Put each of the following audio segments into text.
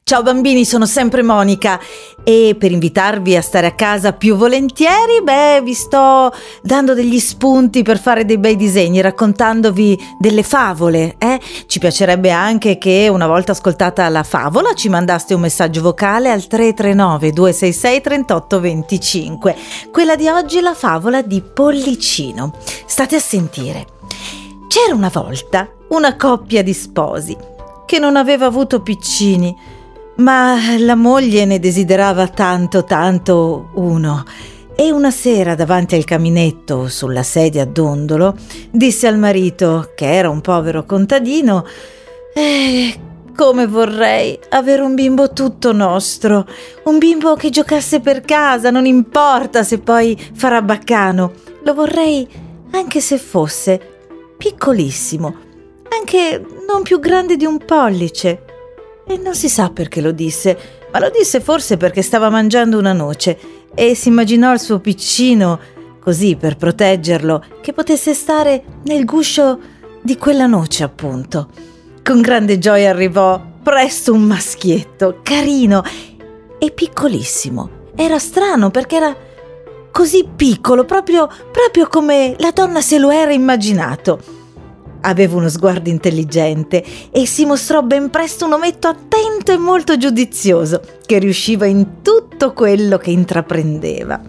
Ciao bambini, sono sempre Monica e per invitarvi a stare a casa più volentieri, vi sto dando degli spunti per fare dei bei disegni, raccontandovi delle favole. Ci piacerebbe anche che una volta ascoltata la favola ci mandaste un messaggio vocale al 339 266 38 25. Quella di oggi è la favola di Pollicino. State a sentire. C'era una volta una coppia di sposi che non aveva avuto piccini, ma la moglie ne desiderava tanto uno, e una sera davanti al caminetto sulla sedia a dondolo disse al marito, che era un povero contadino: come vorrei avere un bimbo tutto nostro, un bimbo che giocasse per casa, non importa se poi farà baccano, lo vorrei anche se fosse piccolissimo, anche non più grande di un pollice. E non si sa perché lo disse, ma lo disse forse perché stava mangiando una noce e si immaginò il suo piccino, così per proteggerlo, che potesse stare nel guscio di quella noce, appunto. Con grande gioia arrivò presto un maschietto, carino e piccolissimo. Era strano perché era così piccolo, proprio come la donna se lo era immaginato. Aveva uno sguardo intelligente e si mostrò ben presto un ometto attento e molto giudizioso, che riusciva in tutto quello che intraprendeva.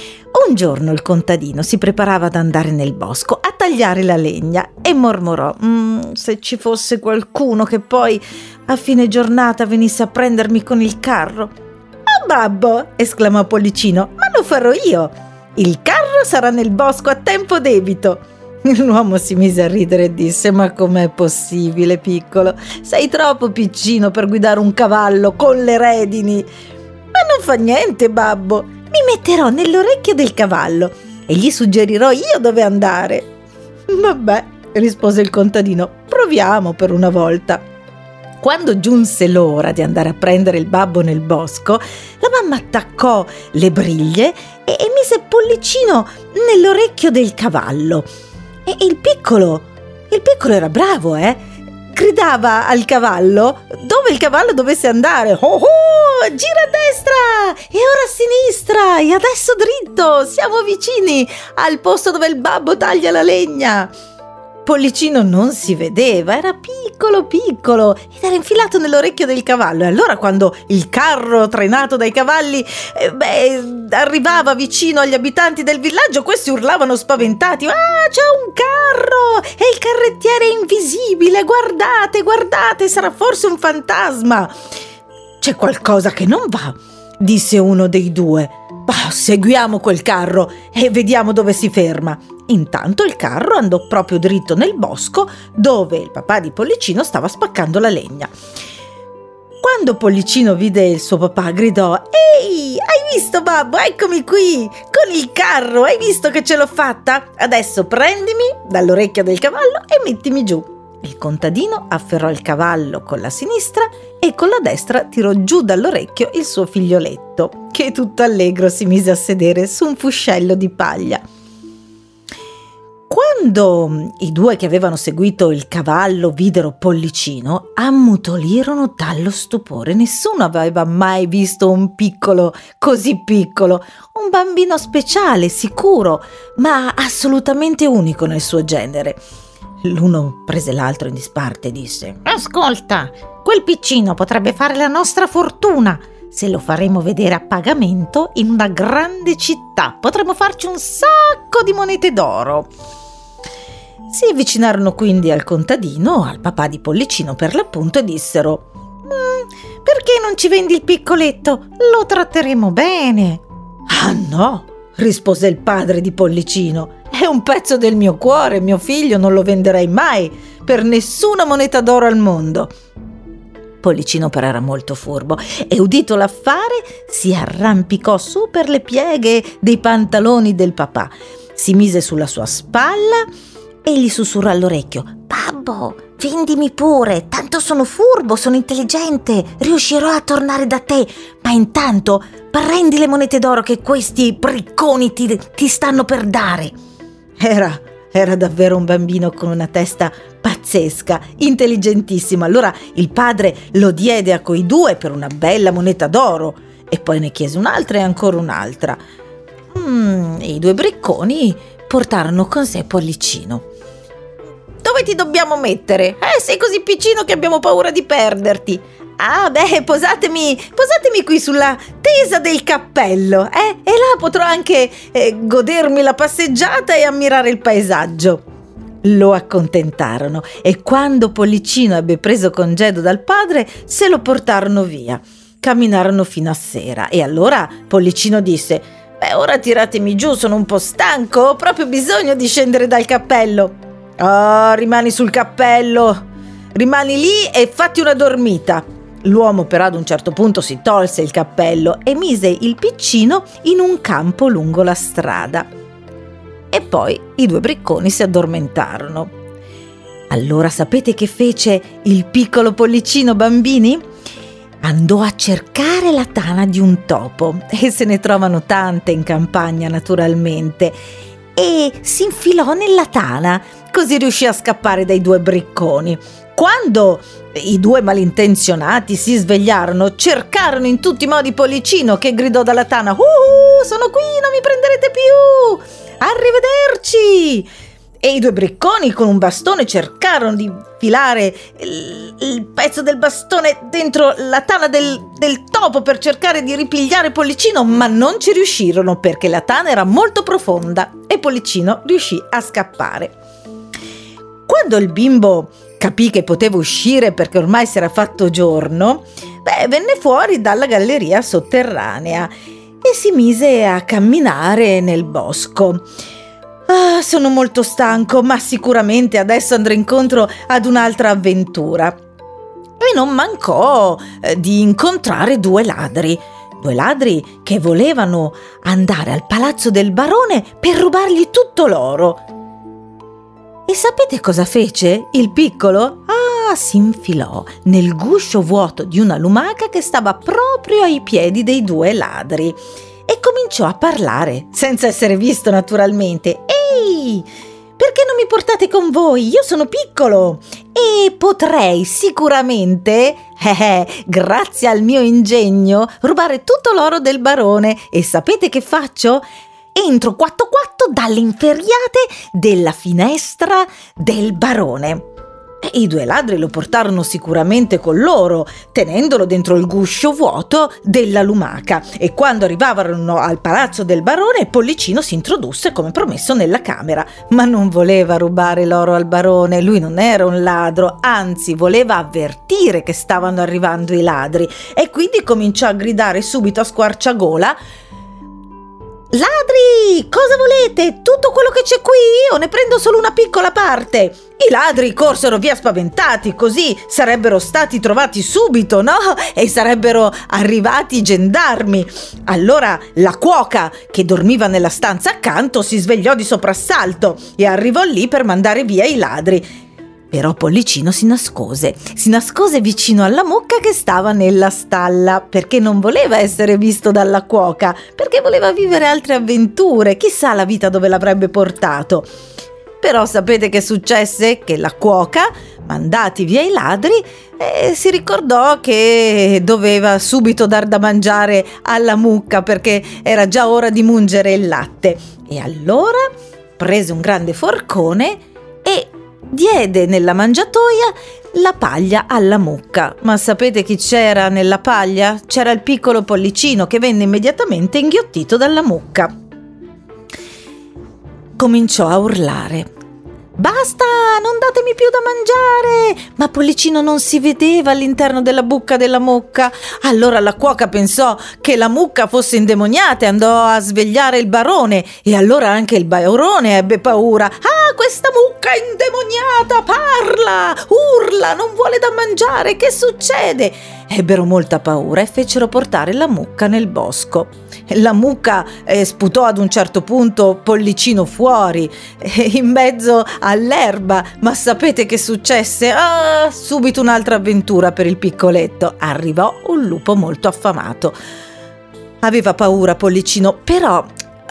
Un giorno il contadino si preparava ad andare nel bosco a tagliare la legna e mormorò: se ci fosse qualcuno che poi a fine giornata venisse a prendermi con il carro. «Oh babbo!» esclamò Pollicino, «ma lo farò io! Il carro sarà nel bosco a tempo debito!» L'uomo si mise a ridere e disse: «Ma com'è possibile, piccolo? Sei troppo piccino per guidare un cavallo con le redini!» «Ma non fa niente, babbo! Mi metterò nell'orecchio del cavallo e gli suggerirò io dove andare!» «Vabbè», rispose il contadino, «proviamo per una volta!» Quando giunse l'ora di andare a prendere il babbo nel bosco, la mamma attaccò le briglie e mise Pollicino nell'orecchio del cavallo. E il piccolo era bravo, gridava al cavallo dove il cavallo dovesse andare. «Oh, gira a destra e ora a sinistra e adesso dritto, siamo vicini al posto dove il babbo taglia la legna!» Pollicino non si vedeva, era piccolo ed era infilato nell'orecchio del cavallo, e allora quando il carro trainato dai cavalli arrivava vicino agli abitanti del villaggio, questi urlavano spaventati: «Ah, c'è un carro e il carrettiere è invisibile, guardate, sarà forse un fantasma!» «C'è qualcosa che non va», disse uno dei due. «Seguiamo quel carro e vediamo dove si ferma». Intanto il carro andò proprio dritto nel bosco dove il papà di Pollicino stava spaccando la legna. Quando Pollicino vide il suo papà, gridò: «Ehi, hai visto babbo? Eccomi qui con il carro, hai visto che ce l'ho fatta? Adesso prendimi dall'orecchio del cavallo e mettimi giù». Il contadino afferrò il cavallo con la sinistra e con la destra tirò giù dall'orecchio il suo figlioletto, che tutto allegro si mise a sedere su un fuscello di paglia. Quando i due che avevano seguito il cavallo videro Pollicino, ammutolirono dallo stupore. Nessuno aveva mai visto un piccolo così piccolo, un bambino speciale, sicuro, ma assolutamente unico nel suo genere. L'uno prese l'altro in disparte e disse: «Ascolta, quel piccino potrebbe fare la nostra fortuna. Se lo faremo vedere a pagamento in una grande città, potremo farci un sacco di monete d'oro». Si avvicinarono quindi al contadino, al papà di Pollicino per l'appunto, e dissero: «Perché non ci vendi il piccoletto? Lo tratteremo bene». «Ah no», rispose il padre di Pollicino, «è un pezzo del mio cuore, mio figlio, non lo venderei mai per nessuna moneta d'oro al mondo». Pollicino però era molto furbo e, udito l'affare, si arrampicò su per le pieghe dei pantaloni del papà, si mise sulla sua spalla e gli sussurrò all'orecchio: «Babbo, vendimi pure, tanto sono furbo, sono intelligente, riuscirò a tornare da te, ma intanto prendi le monete d'oro che questi bricconi ti stanno per dare». Era era davvero un bambino con una testa pazzesca, intelligentissimo. Allora il padre lo diede a quei due per una bella moneta d'oro e poi ne chiese un'altra e ancora un'altra. I due bricconi portarono con sé Pollicino. «Dove ti dobbiamo mettere? Sei così piccino che abbiamo paura di perderti». «Ah, beh, posatemi qui sulla tesa del cappello, e là potrò anche godermi la passeggiata e ammirare il paesaggio». Lo accontentarono e quando Pollicino ebbe preso congedo dal padre, se lo portarono via. Camminarono fino a sera e allora Pollicino disse: «Beh, ora tiratemi giù, sono un po' stanco, ho proprio bisogno di scendere dal cappello». «Oh, rimani sul cappello, rimani lì e fatti una dormita». L'uomo però ad un certo punto si tolse il cappello e mise il piccino in un campo lungo la strada. E poi i due bricconi si addormentarono. Allora sapete che fece il piccolo Pollicino, bambini? Andò a cercare la tana di un topo, e se ne trovano tante in campagna naturalmente, e si infilò nella tana, così riuscì a scappare dai due bricconi. Quando i due malintenzionati si svegliarono, cercarono in tutti i modi Pollicino, che gridò dalla tana: sono qui, non mi prenderete più, arrivederci!» E i due bricconi con un bastone cercarono di infilare il pezzo del bastone dentro la tana del topo per cercare di ripigliare Pollicino, ma non ci riuscirono perché la tana era molto profonda e Pollicino riuscì a scappare. Quando il bimbo capì che poteva uscire perché ormai si era fatto giorno, venne fuori dalla galleria sotterranea e si mise a camminare nel bosco. «Ah, sono molto stanco, ma sicuramente adesso andrò incontro ad un'altra avventura». E non mancò di incontrare due ladri che volevano andare al palazzo del barone per rubargli tutto l'oro. E sapete cosa fece il piccolo? Si infilò nel guscio vuoto di una lumaca che stava proprio ai piedi dei due ladri e cominciò a parlare, senza essere visto naturalmente. «Ehi, perché non mi portate con voi? Io sono piccolo e potrei sicuramente, grazie al mio ingegno, rubare tutto l'oro del barone. E sapete che faccio? Entro quatto dalle inferriate della finestra del barone». E i due ladri lo portarono sicuramente con loro, tenendolo dentro il guscio vuoto della lumaca. E quando arrivarono al palazzo del barone, Pollicino si introdusse come promesso nella camera. Ma non voleva rubare l'oro al barone, lui non era un ladro, anzi voleva avvertire che stavano arrivando i ladri. E quindi cominciò a gridare subito a squarciagola: «Ladri, cosa volete? Tutto quello che c'è qui o ne prendo solo una piccola parte?» I ladri corsero via spaventati, così sarebbero stati trovati subito, no? E sarebbero arrivati i gendarmi. Allora la cuoca, che dormiva nella stanza accanto, si svegliò di soprassalto e arrivò lì per mandare via i ladri. Però Pollicino si nascose vicino alla mucca che stava nella stalla, perché non voleva essere visto dalla cuoca, perché voleva vivere altre avventure, chissà la vita dove l'avrebbe portato. Però sapete che successe? Che la cuoca, mandati via i ladri, si ricordò che doveva subito dar da mangiare alla mucca, perché era già ora di mungere il latte. E allora prese un grande forcone e diede nella mangiatoia la paglia alla mucca. Ma sapete chi c'era nella paglia? C'era il piccolo Pollicino, che venne immediatamente inghiottito dalla mucca. Cominciò a urlare: «Basta, non datemi più da mangiare!» Ma Pollicino non si vedeva all'interno della buca della mucca. Allora la cuoca pensò che la mucca fosse indemoniata e andò a svegliare il barone. E allora anche il barone ebbe paura. «Ah, questa mucca è indemoniata, parla, urla, non vuole da mangiare, che succede?» Ebbero molta paura e fecero portare la mucca nel bosco. La mucca sputò ad un certo punto Pollicino fuori, in mezzo all'erba. Ma sapete che successe? Subito un'altra avventura per il piccoletto. Arrivò un lupo molto affamato. Aveva paura Pollicino, però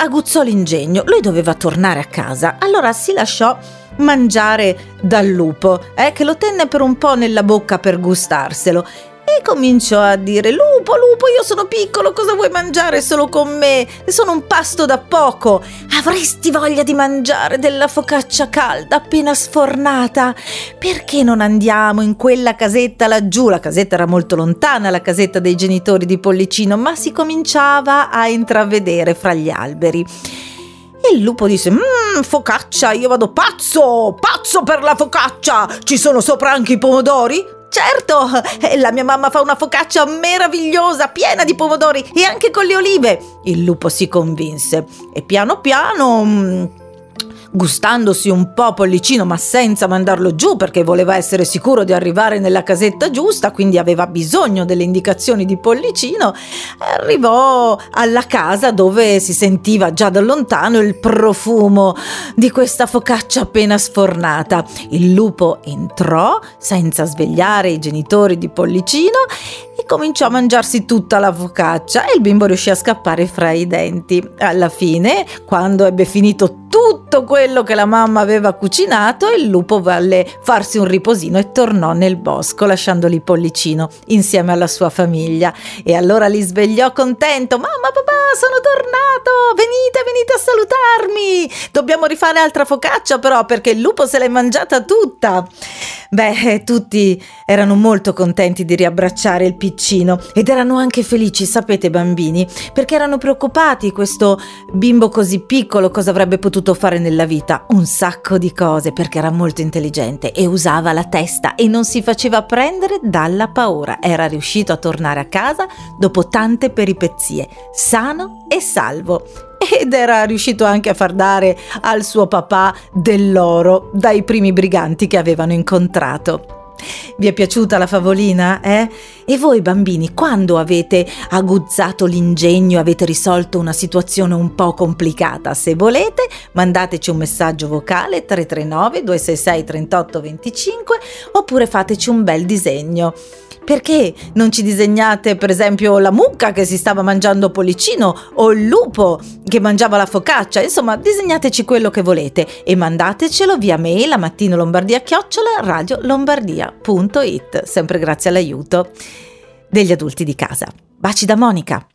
aguzzò l'ingegno. Lui doveva tornare a casa, allora si lasciò mangiare dal lupo, che lo tenne per un po' nella bocca per gustarselo. E cominciò a dire: lupo, lupo, io sono piccolo, cosa vuoi mangiare solo con me? Sono un pasto da poco. Avresti voglia di mangiare della focaccia calda appena sfornata? Perché non andiamo in quella casetta laggiù? La casetta era molto lontana, la casetta dei genitori di Pollicino, ma si cominciava a intravedere fra gli alberi. E il lupo disse: focaccia, io vado pazzo per la focaccia. Ci sono sopra anche i pomodori? Certo, la mia mamma fa una focaccia meravigliosa, piena di pomodori e anche con le olive. Il lupo si convinse e piano piano, gustandosi un po' Pollicino, ma senza mandarlo giù perché voleva essere sicuro di arrivare nella casetta giusta, quindi aveva bisogno delle indicazioni di Pollicino, arrivò alla casa dove si sentiva già da lontano il profumo di questa focaccia appena sfornata. Il lupo entrò senza svegliare i genitori di Pollicino e cominciò a mangiarsi tutta la focaccia e il bimbo riuscì a scappare fra i denti. Alla fine, quando ebbe finito tutto quello che la mamma aveva cucinato, il lupo volle farsi un riposino e tornò nel bosco lasciando lì Pollicino insieme alla sua famiglia. E allora li svegliò contento: mamma, papà, sono tornato, venite a salutarmi, dobbiamo rifare altra focaccia però perché il lupo se l'è mangiata tutta. Tutti erano molto contenti di riabbracciare il piccino ed erano anche felici, sapete bambini, perché erano preoccupati. Questo bimbo così piccolo cosa avrebbe potuto fare nella vita? Un sacco di cose, perché era molto intelligente e usava la testa e non si faceva prendere dalla paura. Era riuscito a tornare a casa dopo tante peripezie, sano e salvo. Ed era riuscito anche a far dare al suo papà dell'oro dai primi briganti che avevano incontrato. Vi è piaciuta la favolina, E voi bambini, quando avete aguzzato l'ingegno, avete risolto una situazione un po' complicata? Se volete, mandateci un messaggio vocale 339 266 3825 oppure fateci un bel disegno. Perché non ci disegnate per esempio la mucca che si stava mangiando Pollicino o il lupo che mangiava la focaccia? Insomma, disegnateci quello che volete e mandatecelo via mail a mattinolombardia@radiolombardia.it, sempre grazie all'aiuto degli adulti di casa. Baci da Monica.